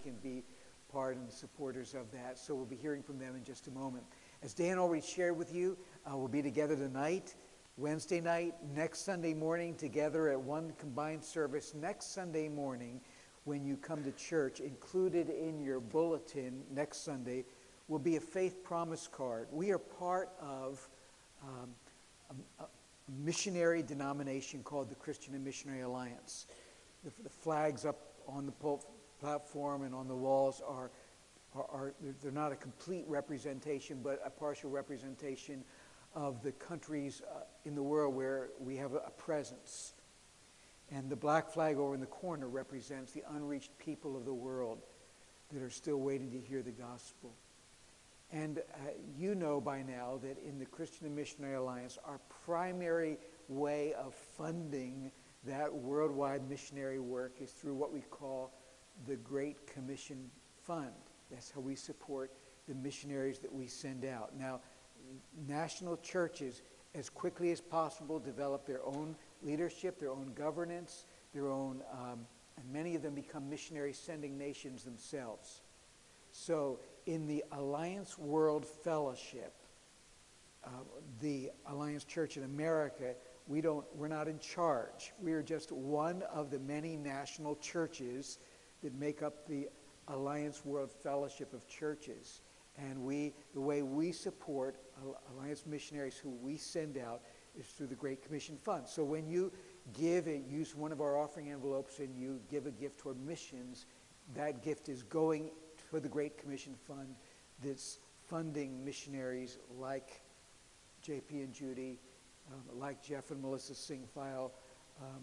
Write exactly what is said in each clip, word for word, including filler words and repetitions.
can be part and supporters of that. So we'll be hearing from them in just a moment. As Dan already shared with you, uh, we'll be together tonight, Wednesday night, next Sunday morning, together at one combined service. Next Sunday morning, when you come to church, included in your bulletin next Sunday will be a faith promise card. We are part of um, a, a missionary denomination called the Christian and Missionary Alliance. The, the flags up on the pul- platform and on the walls are, are, are they're not a complete representation, but a partial representation of the countries uh, in the world where we have a, a presence. And the black flag over in the corner represents the unreached people of the world that are still waiting to hear the gospel. And uh, you know by now that in the Christian and Missionary Alliance, our primary way of funding that worldwide missionary work is through what we call the Great Commission Fund. That's how we support the missionaries that we send out. Now, national churches, as quickly as possible, develop their own leadership, their own governance, their own, um, and many of them become missionary sending nations themselves. So in the Alliance World Fellowship, uh, the Alliance Church in America, we don't, we're not in charge. We are just one of the many national churches that make up the Alliance World Fellowship of Churches. And we, the way we support Alliance missionaries who we send out is through the Great Commission Fund. So when you give and use one of our offering envelopes and you give a gift toward missions, that gift is going to the Great Commission Fund that's funding missionaries like J P and Judy, um, like Jeff and Melissa Singfile, um,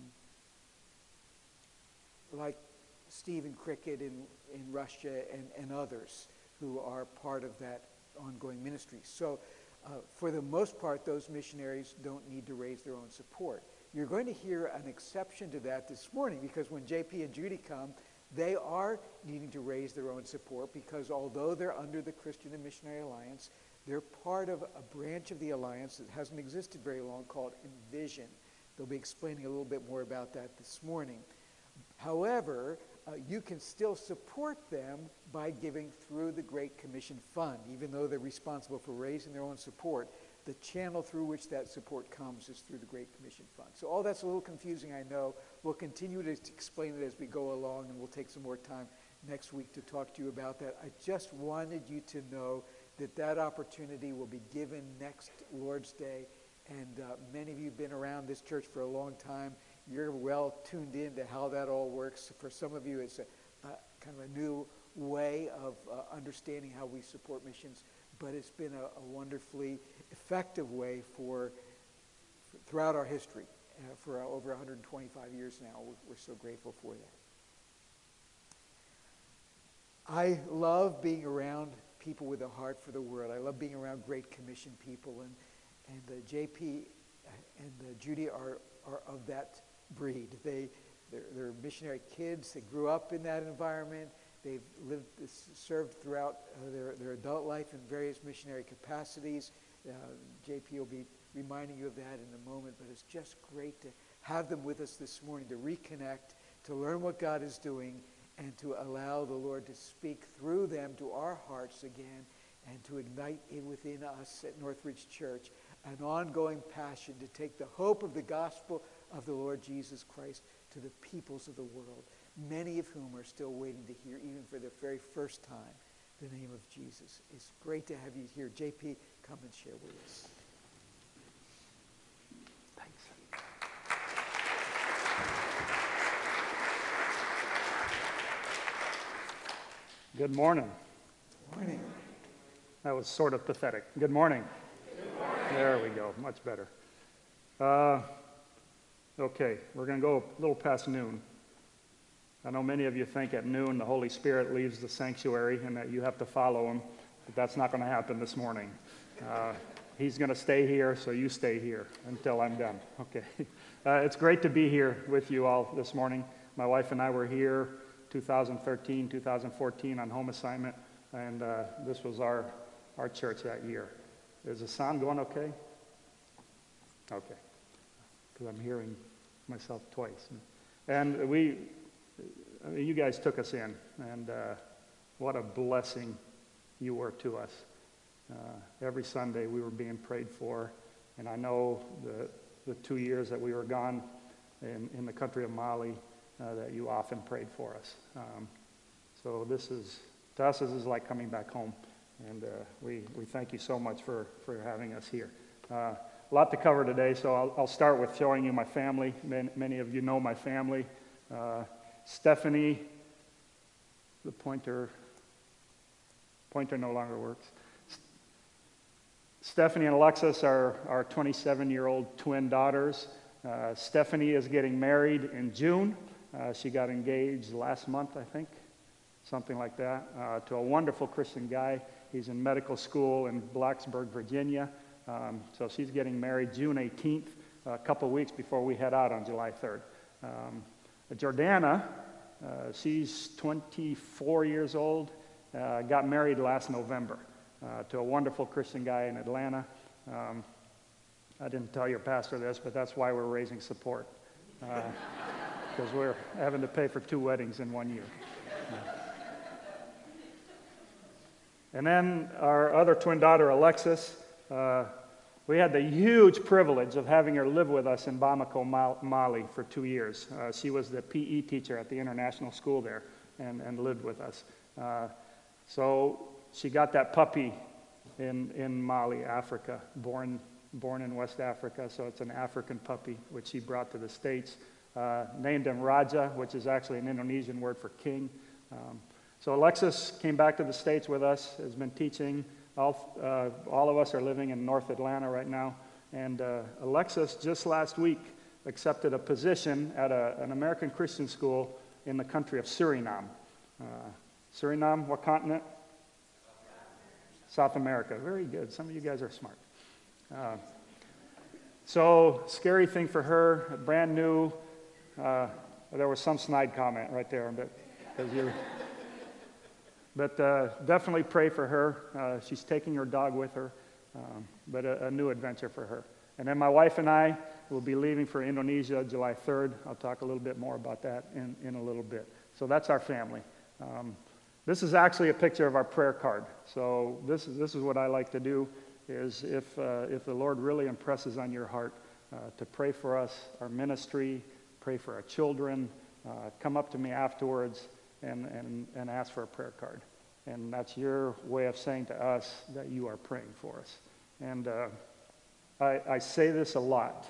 like Stephen Cricket in, in Russia and, and others who are part of that ongoing ministry. So uh, for the most part, those missionaries don't need to raise their own support. You're going to hear an exception to that this morning, because when J P and Judy come, they are needing to raise their own support, because although they're under the Christian and Missionary Alliance, they're part of a branch of the Alliance that hasn't existed very long called Envision. They'll be explaining a little bit more about that this morning. However, uh, you can still support them by giving through the Great Commission Fund. Even though they're responsible for raising their own support, the channel through which that support comes is through the Great Commission Fund. So all that's a little confusing, I know. We'll continue to explain it as we go along, and we'll take some more time next week to talk to you about that. I just wanted you to know that that opportunity will be given next Lord's Day. And uh, many of you have been around this church for a long time. You're well tuned in to how that all works. For some of you, it's a, a kind of a new way of uh, understanding how we support missions, but it's been a, a wonderfully effective way for, for throughout our history. Uh, for uh, over one hundred twenty-five years now. We're, we're so grateful for that. I love being around people with a heart for the world. I love being around Great Commission people, and and uh, J P and uh, Judy are are of that breed. They they're, they're missionary kids. They grew up in that environment. They've lived, served throughout uh, their their adult life in various missionary capacities. Uh, J P will be reminding you of that in a moment, but it's just great to have them with us this morning to reconnect, to learn what God is doing, and to allow the Lord to speak through them to our hearts again, and to ignite in within us at Northridge Church an ongoing passion to take the hope of the gospel of the Lord Jesus Christ to the peoples of the world, many of whom are still waiting to hear, even for the very first time, the name of Jesus. It's great to have you here. J P, come and share with us. Thanks. Good morning. Morning. That was sort of pathetic. Good morning. Good morning. There we go. Much better. Uh, okay, we're going to go a little past noon. I know many of you think at noon the Holy Spirit leaves the sanctuary and that you have to follow him, but that's not going to happen this morning. Uh, he's going to stay here, so you stay here until I'm done. Okay. Uh, it's great to be here with you all this morning. My wife and I were here two thousand thirteen, two thousand fourteen on home assignment, and uh, this was our, our church that year. Is the sound going okay? Okay. Because I'm hearing myself twice. And we, I mean, you guys took us in, and uh, what a blessing you were to us. Uh, every Sunday we were being prayed for, and I know the, the two years that we were gone in, in the country of Mali, uh, that you often prayed for us. Um, so this is, to us, this is like coming back home, and uh, we, we thank you so much for, for having us here. Uh, a lot to cover today, so I'll, I'll start with showing you my family. Many, many of you know my family. Uh, Stephanie, the pointer, pointer no longer works. Stephanie and Alexis are our twenty-seven-year-old twin daughters. Uh, Stephanie is getting married in June. Uh, she got engaged last month, I think, something like that, uh, to a wonderful Christian guy. He's in medical school in Blacksburg, Virginia. Um, so she's getting married June eighteenth, a couple weeks before we head out on July third. Um, Jordana, uh, she's twenty-four years old, uh, got married last November. Uh, to a wonderful Christian guy in Atlanta. Um, I didn't tell your pastor this, but that's why we're raising support, because uh, we're having to pay for two weddings in one year. Uh, and then our other twin daughter, Alexis, uh, we had the huge privilege of having her live with us in Bamako, Mali for two years. Uh, she was the P E teacher at the international school there and, and lived with us. Uh, so she got that puppy in, in Mali, Africa, born, born in West Africa, so it's an African puppy, which she brought to the States. Uh, named him Raja, which is actually an Indonesian word for king. Um, so Alexis came back to the States with us, has been teaching. All, uh, all of us are living in North Atlanta right now. And uh, Alexis, just last week, accepted a position at a, an American Christian school in the country of Suriname. Uh, Suriname, what continent? South America. Very good. Some of you guys are smart. Uh, so, scary thing for her, brand new. Uh, there was some snide comment right there, but because you. But uh, definitely pray for her. Uh, she's taking her dog with her, um, but a, a new adventure for her. And then my wife and I will be leaving for Indonesia July third. I'll talk a little bit more about that in, in a little bit. So that's our family. Um, This is actually a picture of our prayer card. So this is, this is what I like to do, is if, uh, if the Lord really impresses on your heart uh, to pray for us, our ministry, pray for our children, uh, come up to me afterwards and, and, and ask for a prayer card. And that's your way of saying to us that you are praying for us. And uh, I, I say this a lot,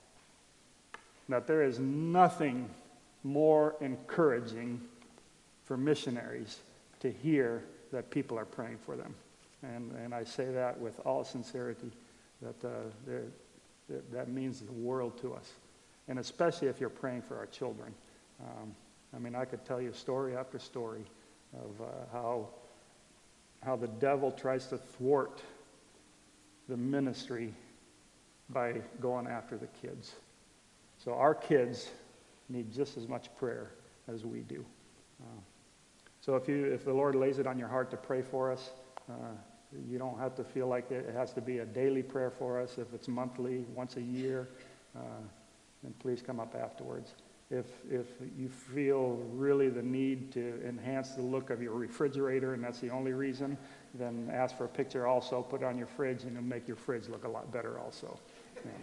that there is nothing more encouraging for missionaries to hear that people are praying for them. And, and I say that with all sincerity, that, uh, that that means the world to us. And especially if you're praying for our children. Um, I mean, I could tell you story after story of uh, how, how the devil tries to thwart the ministry by going after the kids. So our kids need just as much prayer as we do. Uh, So if you, if the Lord lays it on your heart to pray for us, uh, you don't have to feel like it has to be a daily prayer for us. If it's monthly, once a year, uh, then please come up afterwards. If, if you feel really the need to enhance the look of your refrigerator, and that's the only reason, then ask for a picture also, put it on your fridge, and it'll make your fridge look a lot better also. Yeah.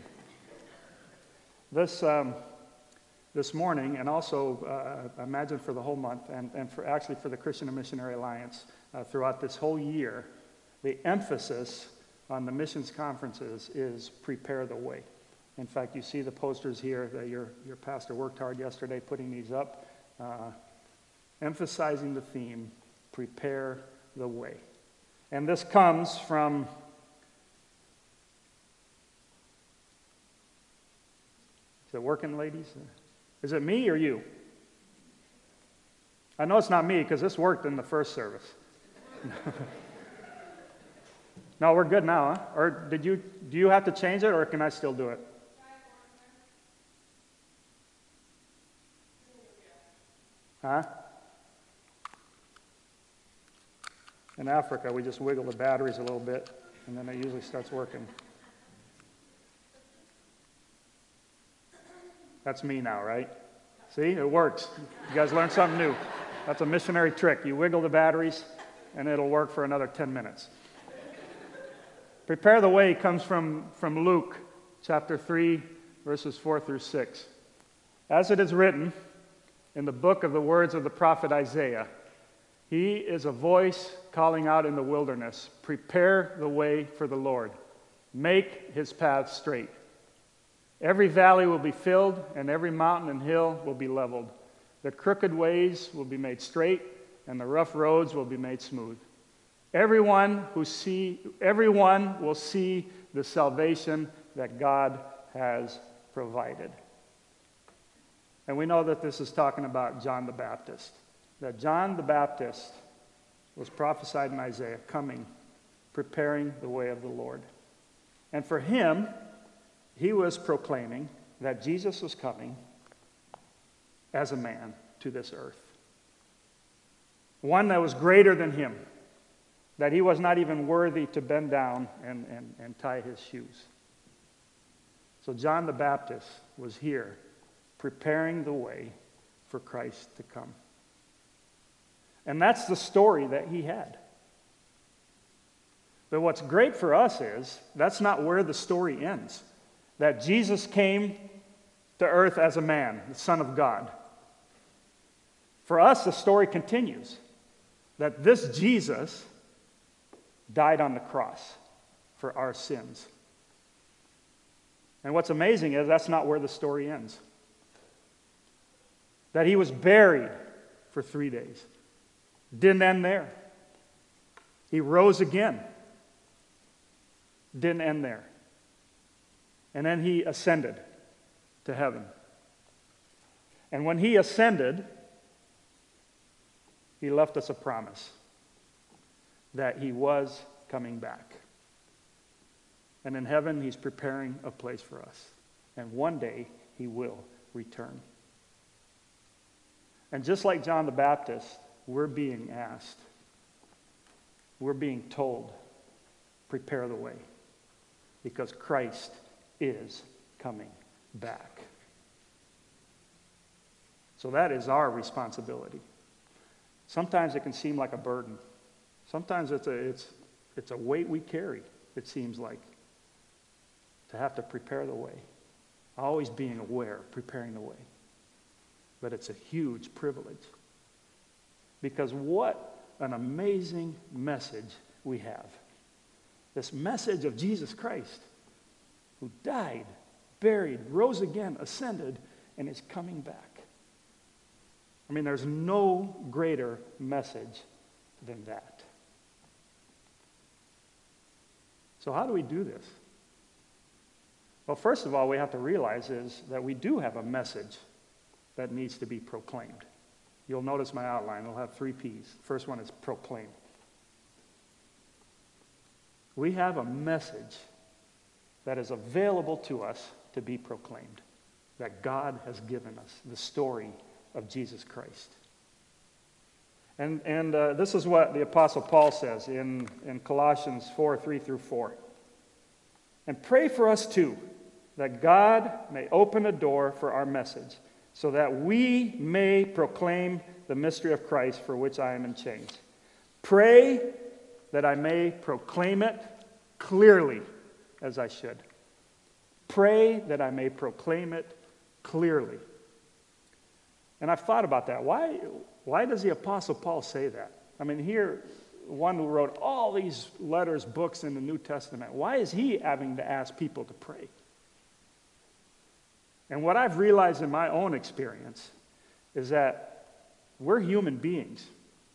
This... Um, This morning, and also uh, imagine for the whole month, and, and for actually for the Christian and Missionary Alliance uh, throughout this whole year, the emphasis on the missions conferences is prepare the way. In fact, you see the posters here that your, your pastor worked hard yesterday putting these up, uh, emphasizing the theme, prepare the way. And this comes from is it working, ladies? Is it me or you? I know it's not me because this worked in the first service. No, we're good now, huh? Or did you, do you have to change it, or can I still do it? Huh? In Africa, we just wiggle the batteries a little bit, and then it usually starts working. That's me now, right? See, it works. You guys learned something new. That's a missionary trick. You wiggle the batteries, and it'll work for another ten minutes. Prepare the way comes from, from Luke chapter three, verses four through six. As it is written in the book of the words of the prophet Isaiah, he is a voice calling out in the wilderness, prepare the way for the Lord. Make his path straight. Every valley will be filled, and every mountain and hill will be leveled. The crooked ways will be made straight, and the rough roads will be made smooth. Everyone who see, everyone will see the salvation that God has provided. And we know that this is talking about John the Baptist. That John the Baptist was prophesied in Isaiah, coming, preparing the way of the Lord. And for him, he was proclaiming that Jesus was coming as a man to this earth. One that was greater than him, that he was not even worthy to bend down and, and, and tie his shoes. So John the Baptist was here preparing the way for Christ to come. And that's the story that he had. But what's great for us is that's not where the story ends. That Jesus came to earth as a man, the Son of God. For us, the story continues. That this Jesus died on the cross for our sins. And what's amazing is that's not where the story ends. That he was buried for three days. Didn't end there. He rose again. Didn't end there. And then he ascended to heaven. And when he ascended, he left us a promise that he was coming back. And in heaven, he's preparing a place for us. And one day, he will return. And just like John the Baptist, we're being asked, we're being told, prepare the way. Because Christ is coming back. So that is our responsibility. Sometimes it can seem like a burden. Sometimes it's a, it's, it's a weight we carry, it seems like, to have to prepare the way. Always being aware, preparing the way. But it's a huge privilege. Because what an amazing message we have. This message of Jesus Christ, who died, buried, rose again, ascended, and is coming back. I mean, there's no greater message than that. So how do we do this? Well, first of all, we have to realize is that we do have a message that needs to be proclaimed. You'll notice my outline. It'll have three P's. First one is proclaim. We have a message that is available to us to be proclaimed, that God has given us, the story of Jesus Christ. And, and uh, this is what the Apostle Paul says in, in Colossians four, three through four. And pray for us too, that God may open a door for our message, so that we may proclaim the mystery of Christ, for which I am in chains. Pray that I may proclaim it clearly as I should. Pray that I may proclaim it clearly. And I've thought about that. Why, why does the Apostle Paul say that? I mean, here, one who wrote all these letters, books in the New Testament, why is he having to ask people to pray? And what I've realized in my own experience is that we're human beings.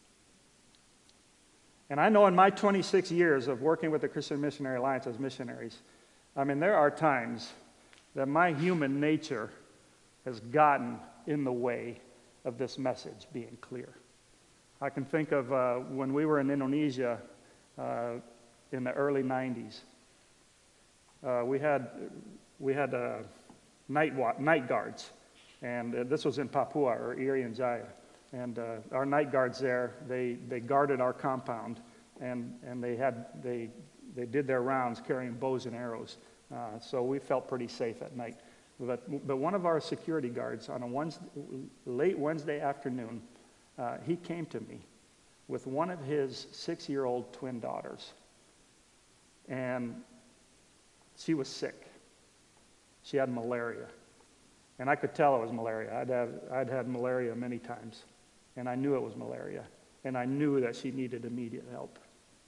And I know in my twenty-six years of working with the Christian Missionary Alliance as missionaries, I mean, there are times that my human nature has gotten in the way of this message being clear. I can think of uh, when we were in Indonesia uh, in the early nineties. Uh, we had, we had uh, night, wa- night guards, and uh, this was in Papua, or Irian Jaya. And uh, our night guards there, they, they guarded our compound, and, and they, had, they, they did their rounds carrying bows and arrows. Uh, so we felt pretty safe at night. But, but one of our security guards on a Wednesday, late Wednesday afternoon, uh, he came to me with one of his six-year-old twin daughters. And she was sick. She had malaria. And I could tell it was malaria. I'd, have, I'd had malaria many times. And I knew it was malaria. And I knew that she needed immediate help.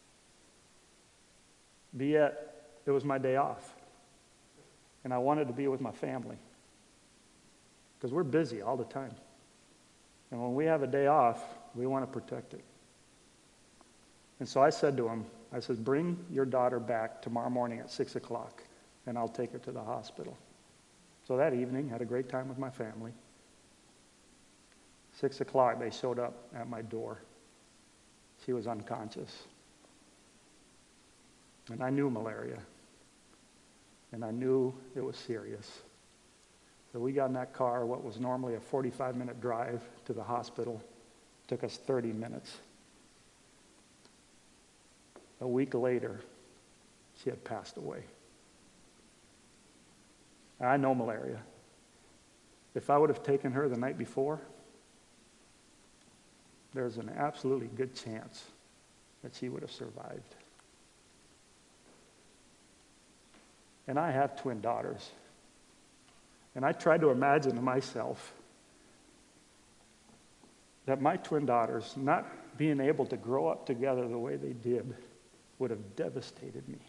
But yet, it was my day off. And I wanted to be with my family. Because we're busy all the time. And when we have a day off, we want to protect it. And so I said to him, I said, bring your daughter back tomorrow morning at six o'clock, and I'll take her to the hospital. So that evening, had a great time with my family. Six o'clock, they showed up at my door. She was unconscious. And I knew malaria. And I knew it was serious. So we got in that car, what was normally a forty-five minute drive to the hospital. It took us thirty minutes. A week later, she had passed away. I know malaria. If I would have taken her the night before, there's an absolutely good chance that she would have survived. And I have twin daughters. And I tried to imagine to myself that my twin daughters, not being able to grow up together the way they did, would have devastated me.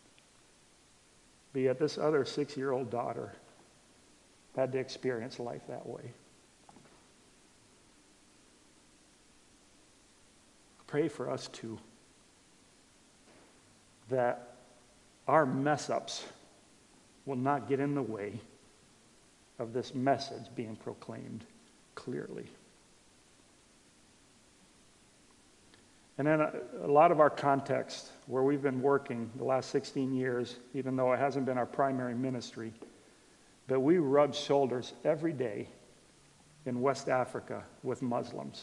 But yet this other six-year-old daughter had to experience life that way. Pray for us too, that our mess-ups will not get in the way of this message being proclaimed clearly. And then a, a lot of our context, where we've been working the last sixteen years, even though it hasn't been our primary ministry, but we rub shoulders every day in West Africa with Muslims,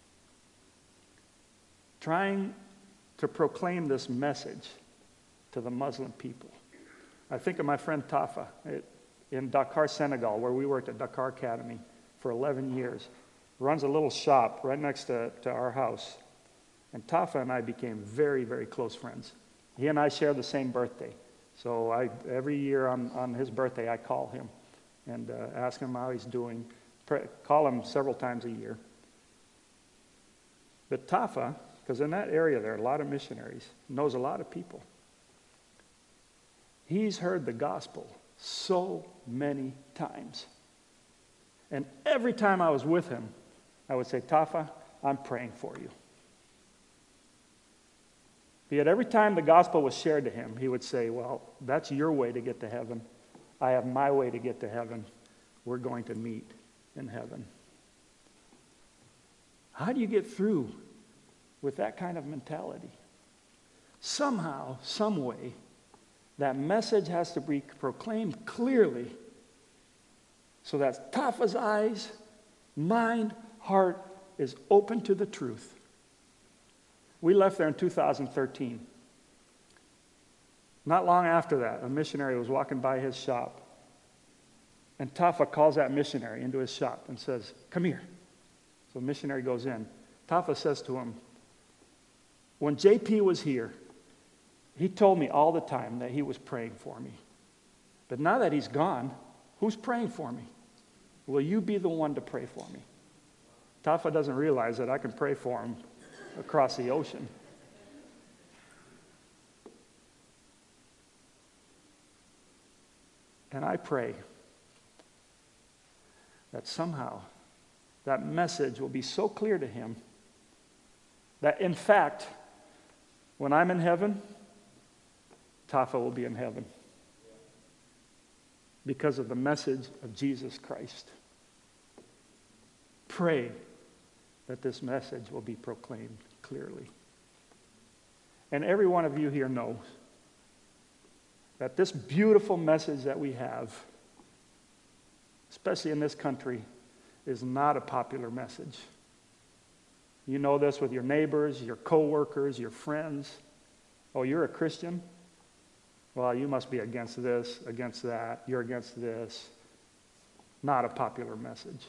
trying to proclaim this message to the Muslim people. I think of my friend Tafa it, in Dakar, Senegal, where we worked at Dakar Academy for eleven years. Runs a little shop right next to, to our house. And Tafa and I became very, very close friends. He and I share the same birthday. So I, every year on, on his birthday, I call him and uh, ask him how he's doing. Pray, call him several times a year. But Tafa, because in that area there are a lot of missionaries, knows a lot of people. He's heard the gospel so many times. And every time I was with him, I would say, Tafa, I'm praying for you. But yet every time the gospel was shared to him, he would say, well, that's your way to get to heaven. I have my way to get to heaven. We're going to meet in heaven. How do you get through with that kind of mentality? Somehow, some way, that message has to be proclaimed clearly so that Tafa's eyes, mind, heart is open to the truth. We left there in two thousand thirteen. Not long after that, a missionary was walking by his shop, and Tafa calls that missionary into his shop and says, come here. So the missionary goes in. Tafa says to him, when J P was here, he told me all the time that he was praying for me. But now that he's gone, who's praying for me? Will you be the one to pray for me? Tafa doesn't realize that I can pray for him across the ocean. And I pray that somehow that message will be so clear to him that, in fact, when I'm in heaven, Tafa will be in heaven because of the message of Jesus Christ. Pray that this message will be proclaimed clearly. And every one of you here knows that this beautiful message that we have, especially in this country, is not a popular message. You know this with your neighbors, your co-workers, your friends. Oh, you're a Christian? Well, you must be against this, against that. You're against this. not a popular message.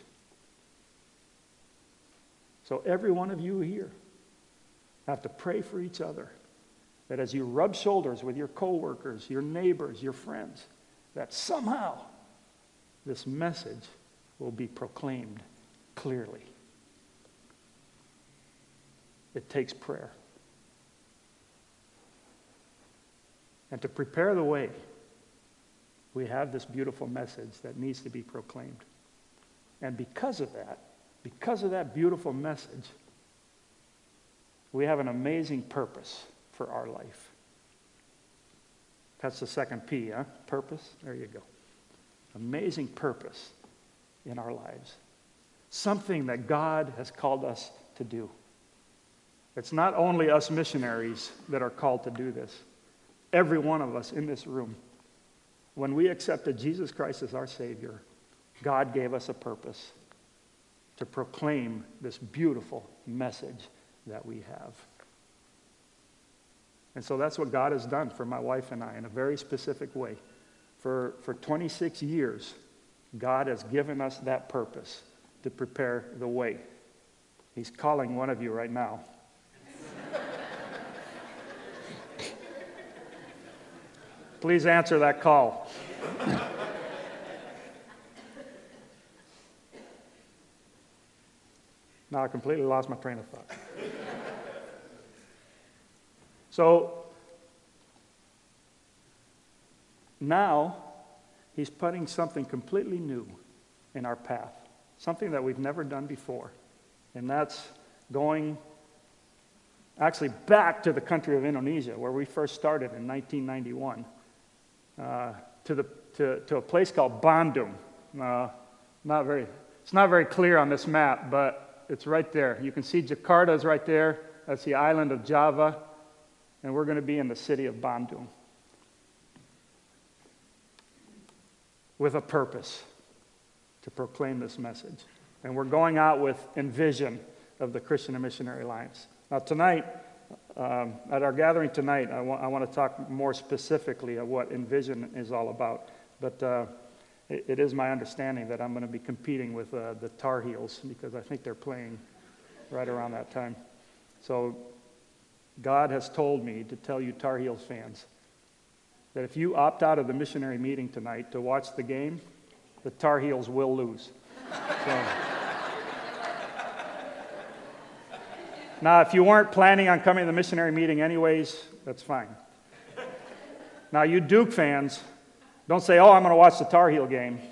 So every one of you here have to pray for each other, that as you rub shoulders with your coworkers, your neighbors, your friends, that somehow this message will be proclaimed clearly. It takes prayer. And to prepare the way, we have this beautiful message that needs to be proclaimed. And because of that, because of that beautiful message, we have an amazing purpose for our life. That's the second P, huh? Purpose. There you go. Amazing purpose in our lives. Something that God has called us to do. It's not only us missionaries that are called to do this. Every one of us in this room, when we accepted Jesus Christ as our Savior, God gave us a purpose to proclaim this beautiful message that we have. And so that's what God has done for my wife and I in a very specific way. For, for twenty-six years, God has given us that purpose to prepare the way. He's calling one of you right now. Please answer that call. Now I completely lost my train of thought. So now he's putting something completely new in our path, something that we've never done before, and that's going actually back to the country of Indonesia, where we first started in nineteen ninety-one, uh, to the to, to a place called Bandung. Uh, not very, it's not very clear on this map, but it's right there. You can see Jakarta is right there. That's the island of Java, and we're going to be in the city of Bandung with a purpose to proclaim this message. And we're going out with Envision of the Christian and Missionary Alliance. Now tonight, um, at our gathering tonight, I, wa- I want to talk more specifically of what Envision is all about. But uh, it, it is my understanding that I'm going to be competing with uh, the Tar Heels, because I think they're playing right around that time. So God has told me to tell you Tar Heels fans that if you opt out of the missionary meeting tonight to watch the game, the Tar Heels will lose. So, now, if you weren't planning on coming to the missionary meeting anyways, that's fine. Now, you Duke fans, don't say, oh, I'm going to watch the Tar Heel game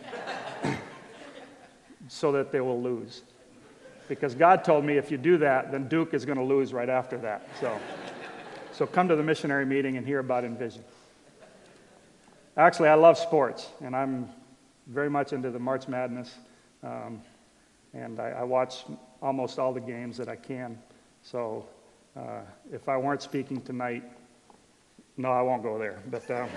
so that they will lose. Because God told me if you do that, then Duke is going to lose right after that. So, so come to the missionary meeting and hear about Envision. Actually, I love sports, and I'm very much into the March Madness, um, and I, I watch almost all the games that I can. So uh, if I weren't speaking tonight, no, I won't go there. But um,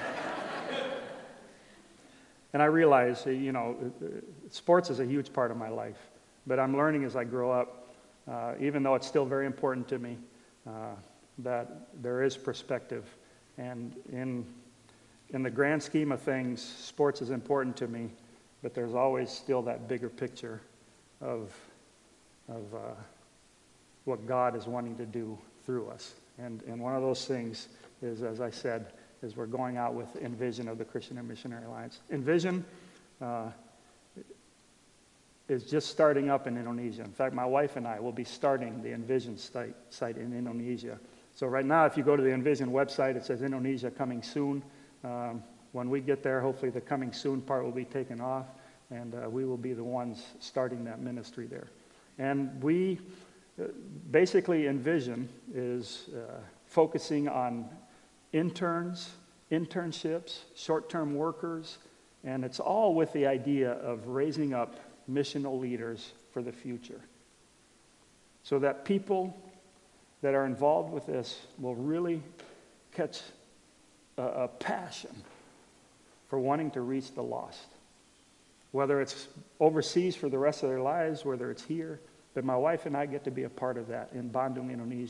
and I realize, you know, sports is a huge part of my life. But I'm learning as I grow up, uh, even though it's still very important to me, uh, that there is perspective. And in in the grand scheme of things, sports is important to me, but there's always still that bigger picture of of uh, what God is wanting to do through us. And and one of those things is, as I said, is we're going out with Envision of the Christian and Missionary Alliance. Envision uh, is just starting up in Indonesia. In fact, my wife and I will be starting the Envision site, site in Indonesia. So right now, if you go to the Envision website, it says Indonesia coming soon. Um, when we get there, hopefully the coming soon part will be taken off, and uh, we will be the ones starting that ministry there. And we, uh, basically Envision is uh, focusing on interns, internships, short-term workers, and it's all with the idea of raising up missional leaders for the future, so that people that are involved with this will really catch a, a passion for wanting to reach the lost, whether it's overseas for the rest of their lives, whether it's here. But my wife and I get to be a part of that in Bandung, Indonesia.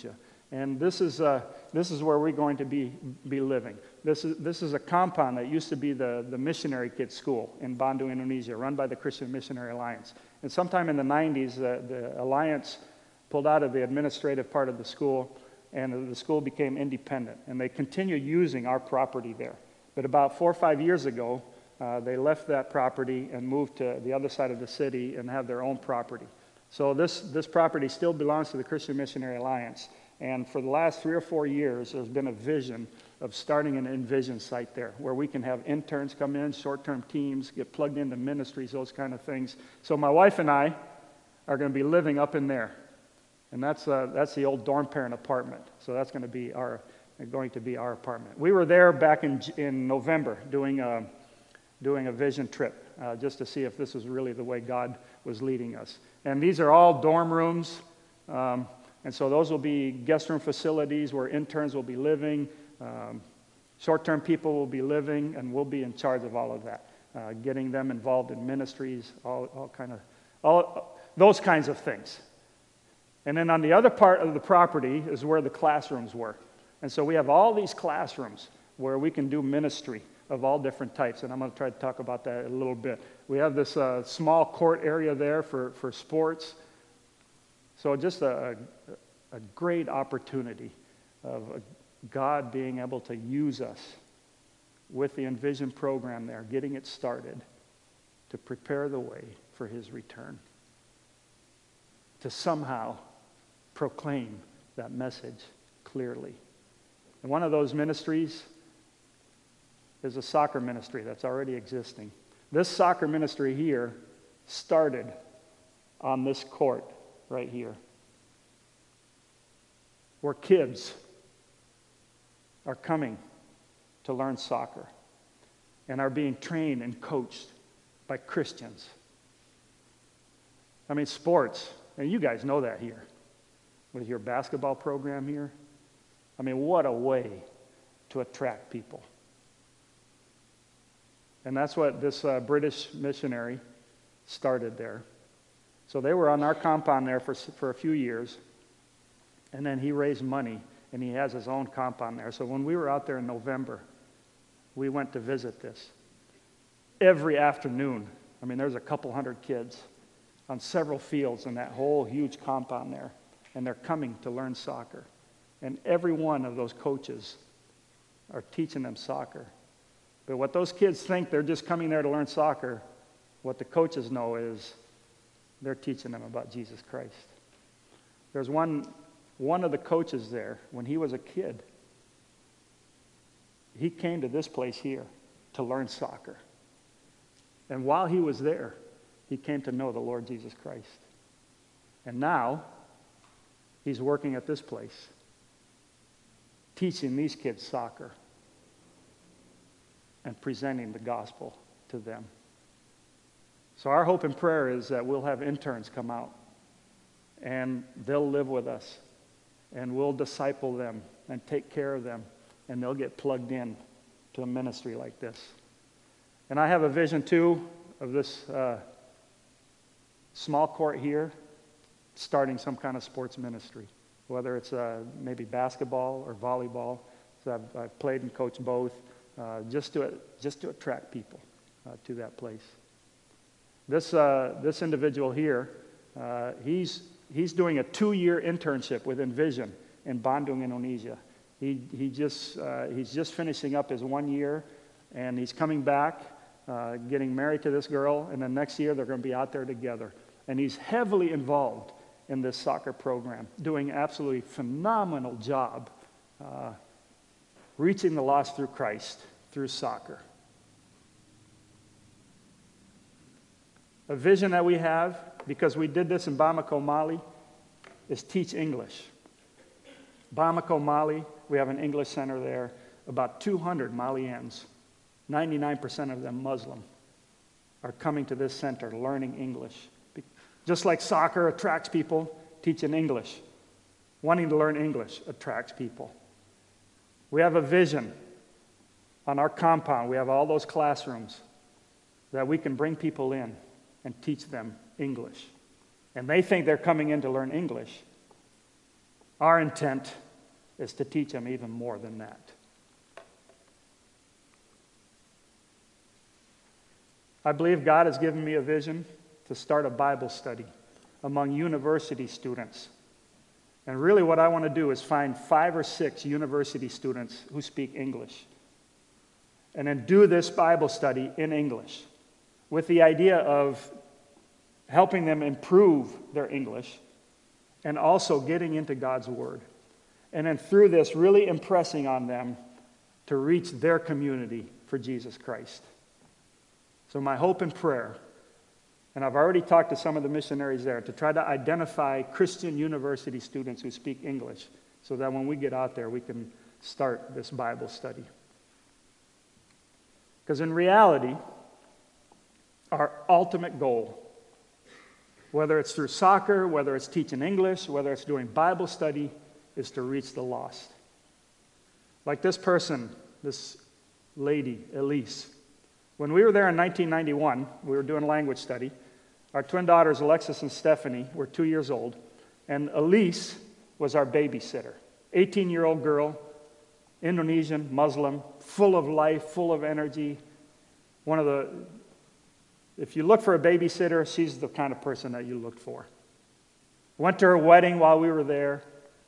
And this is, uh, this is where we're going to be, be living. This is, this is a compound that used to be the, the missionary kids' school in Bandung, Indonesia, run by the Christian Missionary Alliance. And sometime in the nineties, uh, the Alliance pulled out of the administrative part of the school, and the school became independent. And they continued using our property there. But about four or five years ago, uh, they left that property and moved to the other side of the city and have their own property. So this, this property still belongs to the Christian Missionary Alliance. And for the last three or four years, there's been a vision of starting an Envision site there where we can have interns come in, short-term teams, get plugged into ministries, those kind of things. So my wife and I are going to be living up in there. And that's, uh, that's the old dorm parent apartment. So that's going to be our, going to be our apartment. We were there back in, in November doing a, doing a vision trip uh, just to see if this was really the way God was leading us. And these are all dorm rooms. Um, And so those will be guest room facilities where interns will be living, um, short-term people will be living, and we'll be in charge of all of that, uh, getting them involved in ministries, all, all kind of, all those kinds of things. And then on the other part of the property is where the classrooms were. And so we have all these classrooms where we can do ministry of all different types, and I'm going to try to talk about that a little bit. We have this uh, small court area there for, for sports. So just a, a great opportunity of God being able to use us with the Envision program there, getting it started to prepare the way for his return, to somehow proclaim that message clearly. And one of those ministries is a soccer ministry that's already existing. This soccer ministry here started on this court right here, where kids are coming to learn soccer and are being trained and coached by Christians. I mean, sports, and you guys know that here. With your basketball program here, I mean, what a way to attract people. And that's what this uh, British missionary started there. So they were on our compound there for, for a few years, and then he raised money, and he has his own compound there. So when we were out there in November, we went to visit this. Every afternoon, I mean, there's a couple hundred kids on several fields in that whole huge compound there, and they're coming to learn soccer. And every one of those coaches are teaching them soccer. But what those kids think they're just coming there to learn soccer, what the coaches know is they're teaching them about Jesus Christ. There's one, one of the coaches there, when he was a kid, he came to this place here to learn soccer. And while he was there, he came to know the Lord Jesus Christ. And now, he's working at this place, teaching these kids soccer and presenting the gospel to them. So our hope and prayer is that we'll have interns come out, and they'll live with us, and we'll disciple them and take care of them, and they'll get plugged in to a ministry like this. And I have a vision, too, of this uh, small court here starting some kind of sports ministry, whether it's uh, maybe basketball or volleyball. So I've, I've played and coached both, uh, just to just to attract people uh, to that place. This uh, this individual here, uh, he's he's doing a two-year internship with Envision in Bandung, Indonesia. He he just uh, he's just finishing up his one year, and he's coming back, uh, getting married to this girl, and then next year they're going to be out there together. And he's heavily involved in this soccer program, doing an absolutely phenomenal job, uh, reaching the lost through Christ through soccer. A vision that we have, because we did this in Bamako, Mali, is teach English. Bamako, Mali, we have an English center there. About two hundred Malians, ninety-nine percent of them Muslim, are coming to this center learning English. Just like soccer attracts people, teaching English, wanting to learn English attracts people. We have a vision on our compound. We have all those classrooms that we can bring people in and teach them English. And they think they're coming in to learn English. Our intent is to teach them even more than that. I believe God has given me a vision to start a Bible study among university students. And really what I want to do is find five or six university students who speak English. And then do this Bible study in English with the idea of helping them improve their English and also getting into God's Word. And then through this, really impressing on them to reach their community for Jesus Christ. So my hope and prayer, and I've already talked to some of the missionaries there, to try to identify Christian university students who speak English so that when we get out there, we can start this Bible study. Because in reality, our ultimate goal, whether it's through soccer, whether it's teaching English, whether it's doing Bible study, is to reach the lost. Like this person, this lady, Elise. When we were there in nineteen ninety-one, we were doing language study. Our twin daughters, Alexis and Stephanie, were two years old, and Elise was our babysitter. eighteen-year-old girl, Indonesian, Muslim, full of life, full of energy. One of the, if you look for a babysitter, she's the kind of person that you looked for. Went to her wedding while we were there.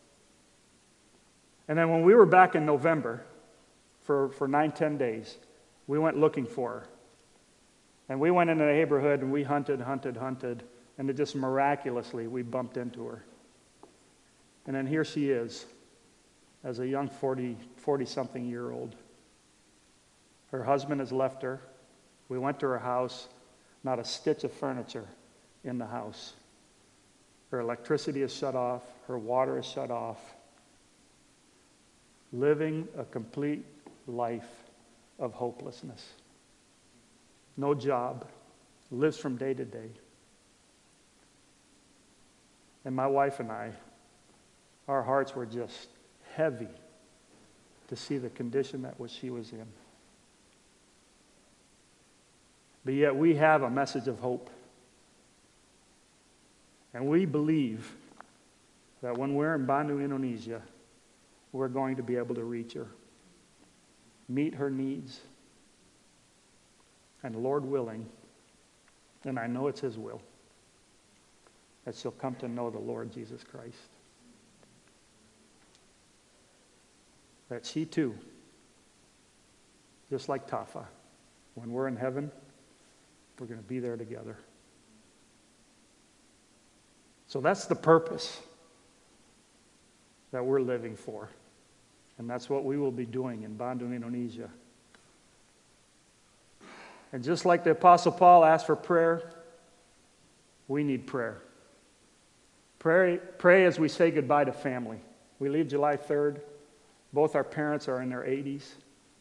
And then when we were back in November for, for nine, ten days, we went looking for her. And we went into the neighborhood and we hunted, hunted, hunted, and it just miraculously we bumped into her. And then here she is as a young forty, forty-something year old. Her husband has left her. We went to her house, not a stitch of furniture in the house. Her electricity is shut off, her water is shut off. Living a complete life of hopelessness. No job, lives from day to day. And my wife and I, our hearts were just heavy to see the condition that was she was in. But yet we have a message of hope. And we believe that when we're in Bandung, Indonesia, we're going to be able to reach her, meet her needs, and Lord willing, and I know it's His will, that she'll come to know the Lord Jesus Christ. That she too, just like Tafa, when we're in heaven, we're going to be there together. So that's the purpose that we're living for. And that's what we will be doing in Bandung, Indonesia. And just like the Apostle Paul asked for prayer, we need prayer. Pray, pray as we say goodbye to family. We leave July third. Both our parents are in their eighties.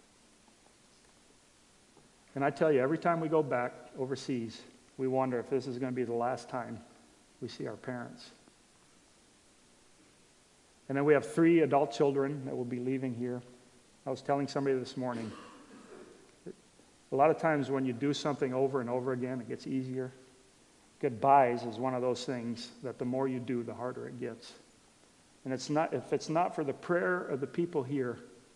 And I tell you, every time we go back overseas, we wonder if this is going to be the last time we see our parents. And then we have three adult children that will be leaving here. I was telling somebody this morning, a lot of times when you do something over and over again, it gets easier. Goodbyes is one of those things that the more you do, the harder it gets. And it's not, if it's not for the prayer of the people here,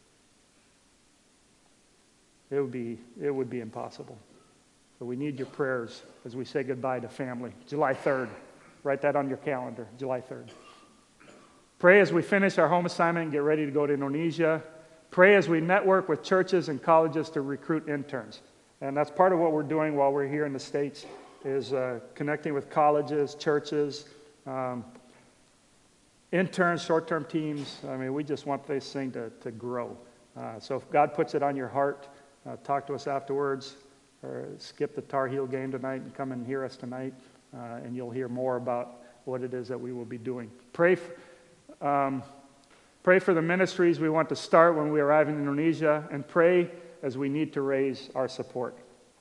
it would be, it would be impossible. So we need your prayers as we say goodbye to family. July third. Write that on your calendar, July third. Pray as we finish our home assignment and get ready to go to Indonesia. Pray as we network with churches and colleges to recruit interns. And that's part of what we're doing while we're here in the States, is uh, connecting with colleges, churches, um, interns, short-term teams. I mean, we just want this thing to, to grow. Uh, so if God puts it on your heart, uh, talk to us afterwards, or skip the Tar Heel game tonight and come and hear us tonight, uh, and you'll hear more about what it is that we will be doing. Pray for, um, pray for the ministries we want to start when we arrive in Indonesia, and pray as we need to raise our support.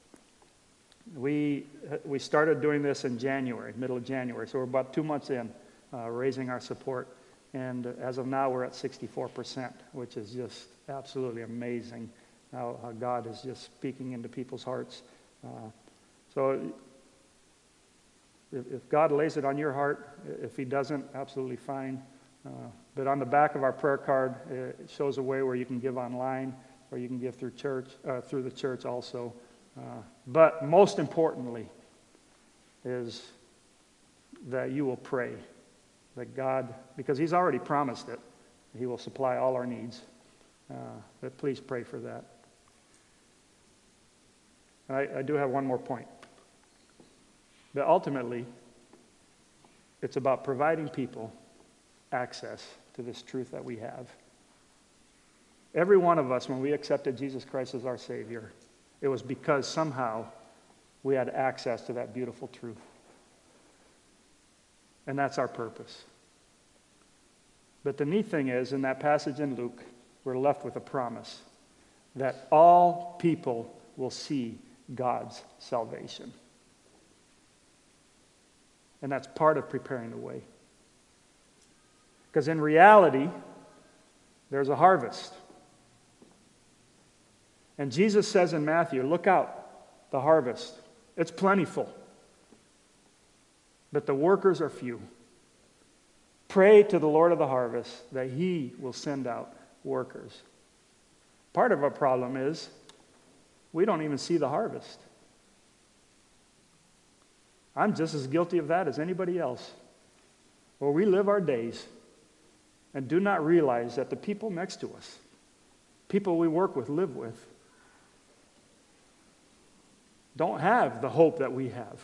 We, we started doing this in January, middle of January, so we're about two months in, uh, raising our support. And as of now, we're at sixty-four percent, which is just absolutely amazing how, how God is just speaking into people's hearts. Uh, so if, if God lays it on your heart, if He doesn't, absolutely fine. Uh, but on the back of our prayer card, it shows a way where you can give online, or you can give through church, uh, through the church also. Uh, but most importantly is that you will pray that God, because He's already promised it, He will supply all our needs. Uh, but please pray for that. I, I do have one more point. But ultimately, it's about providing people access to this truth that we have. Every one of us, when we accepted Jesus Christ as our Savior, it was because somehow we had access to that beautiful truth. And that's our purpose. But the neat thing is, in that passage in Luke, we're left with a promise that all people will see God's salvation. And that's part of preparing the way. Because in reality, there's a harvest. And Jesus says in Matthew, look out, the harvest. It's plentiful. But the workers are few. Pray to the Lord of the harvest that He will send out workers. Part of our problem is we don't even see the harvest. I'm just as guilty of that as anybody else. Where we live our days and do not realize that the people next to us, people we work with, live with, don't have the hope that we have.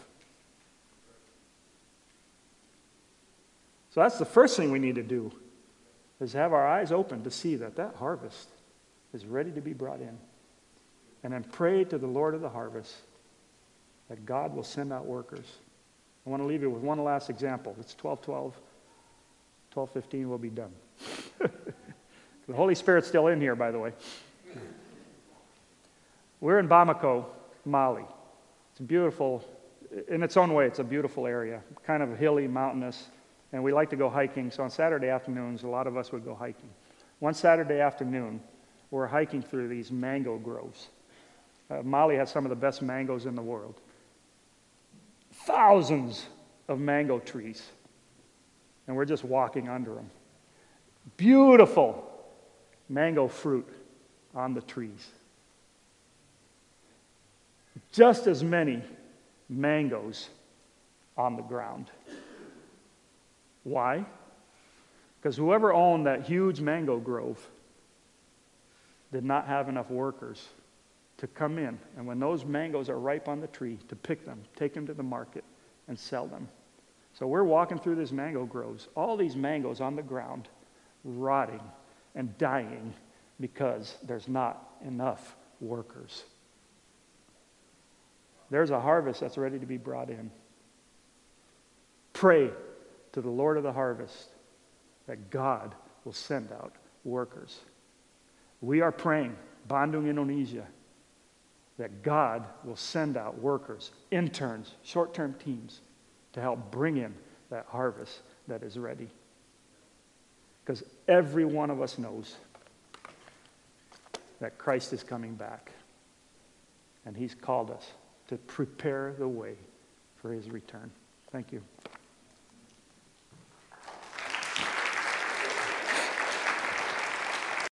So that's the first thing we need to do, is have our eyes open to see that that harvest is ready to be brought in. And then pray to the Lord of the harvest that God will send out workers. I want to leave you with one last example. It's twelve twelve. twelve fifteen, we'll be done. The Holy Spirit's still in here, by the way. We're in Bamako, Mali. It's beautiful. In its own way, it's a beautiful area. Kind of hilly, mountainous. And we like to go hiking. So on Saturday afternoons, a lot of us would go hiking. One Saturday afternoon, we're hiking through these mango groves. Uh, Mali has some of the best mangoes in the world. Thousands of mango trees. And we're just walking under them. Beautiful mango fruit on the trees. Just as many mangoes on the ground. Why? Because whoever owned that huge mango grove did not have enough workers to come in. And when those mangoes are ripe on the tree, to pick them, take them to the market, and sell them. So we're walking through these mango groves, all these mangoes on the ground, rotting and dying because there's not enough workers. There's a harvest that's ready to be brought in. Pray to the Lord of the harvest that God will send out workers. We are praying, Bandung, Indonesia, that God will send out workers, interns, short-term teams, to help bring in that harvest that is ready. Because every one of us knows that Christ is coming back. And He's called us to prepare the way for His return. Thank you.